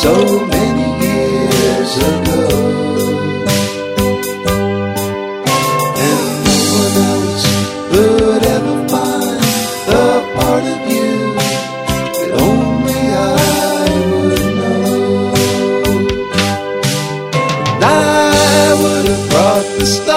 so many years ago. And no one else would ever find the part of you that only I would know. And I would have brought the stars